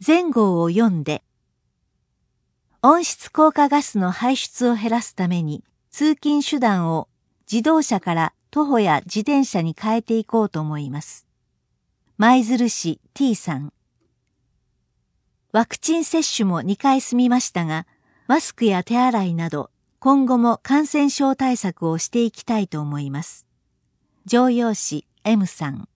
前後を読んで、温室効果ガスの排出を減らすために通勤手段を自動車から徒歩や自転車に変えていこうと思います。舞鶴市 T さん。ワクチン接種も2回済みましたが、マスクや手洗いなど今後も感染症対策をしていきたいと思います。常陽市 M さん。